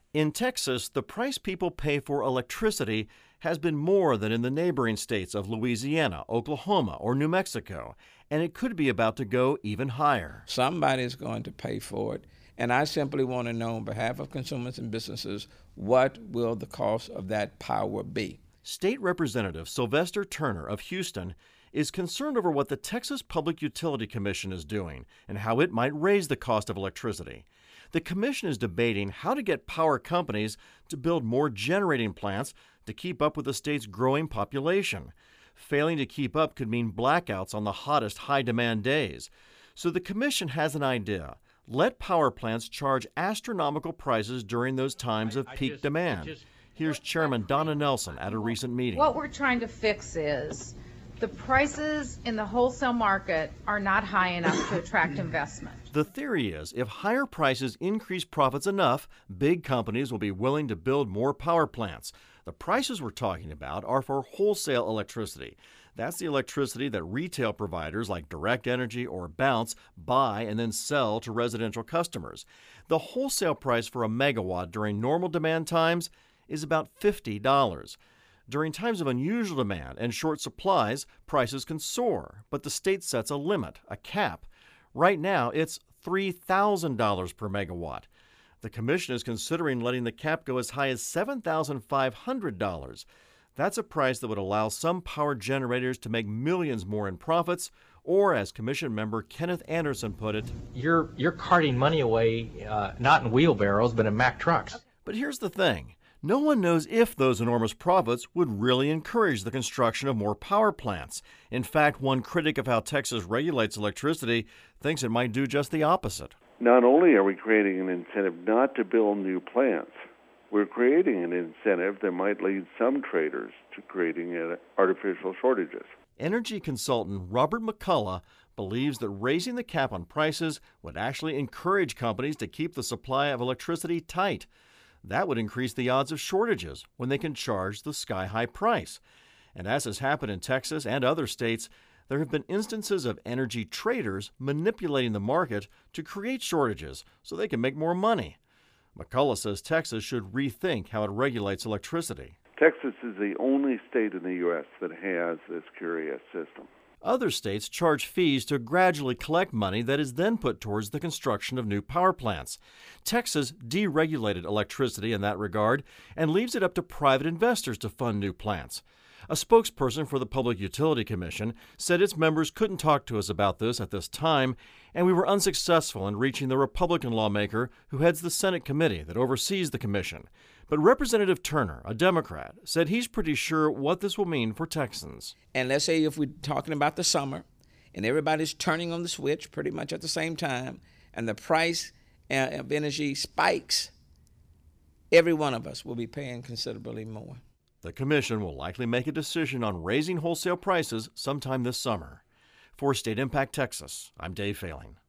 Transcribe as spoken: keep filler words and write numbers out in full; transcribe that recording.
In Texas, the price people pay for electricity has been more than in the neighboring states of Louisiana, Oklahoma, or New Mexico, and it could be about to go even higher. Somebody's going to pay for it, and I simply want to know on behalf of consumers and businesses, what will the cost of that power be? State Representative Sylvester Turner of Houston is concerned over what the Texas Public Utility Commission is doing and how it might raise the cost of electricity. The commission is debating how to get power companies to build more generating plants to keep up with the state's growing population. Failing to keep up could mean blackouts on the hottest high-demand days. So the commission has an idea. Let power plants charge astronomical prices during those times of peak demand. Here's Chairman Donna Nelson at a recent meeting. What we're trying to fix is the prices in the wholesale market are not high enough to attract investment. The theory is if higher prices increase profits enough, big companies will be willing to build more power plants. The prices we're talking about are for wholesale electricity. That's the electricity that retail providers like Direct Energy or Bounce buy and then sell to residential customers. The wholesale price for a megawatt during normal demand times is about fifty dollars. During times of unusual demand and short supplies, prices can soar, but the state sets a limit, a cap. Right now, it's three thousand dollars per megawatt. The commission is considering letting the cap go as high as seven thousand five hundred dollars. That's a price that would allow some power generators to make millions more in profits, or as commission member Kenneth Anderson put it, You're, you're carting money away, uh, not in wheelbarrows, but in Mack trucks. But here's the thing. No one knows if those enormous profits would really encourage the construction of more power plants. In fact, one critic of how Texas regulates electricity thinks it might do just the opposite. Not only are we creating an incentive not to build new plants, we're creating an incentive that might lead some traders to creating artificial shortages. Energy consultant Robert McCullough believes that raising the cap on prices would actually encourage companies to keep the supply of electricity tight. That would increase the odds of shortages when they can charge the sky-high price. And as has happened in Texas and other states, there have been instances of energy traders manipulating the market to create shortages so they can make more money. McCullough says Texas should rethink how it regulates electricity. Texas is the only state in the U S that has this curious system. Other states charge fees to gradually collect money that is then put towards the construction of new power plants. Texas deregulated electricity in that regard and leaves it up to private investors to fund new plants. A spokesperson for the Public Utility Commission said its members couldn't talk to us about this at this time, and we were unsuccessful in reaching the Republican lawmaker who heads the Senate committee that oversees the commission. But Representative Turner, a Democrat, said he's pretty sure what this will mean for Texans. And let's say if we're talking about the summer and everybody's turning on the switch pretty much at the same time and the price of energy spikes, every one of us will be paying considerably more. The commission will likely make a decision on raising wholesale prices sometime this summer. For State Impact Texas, I'm Dave Failing.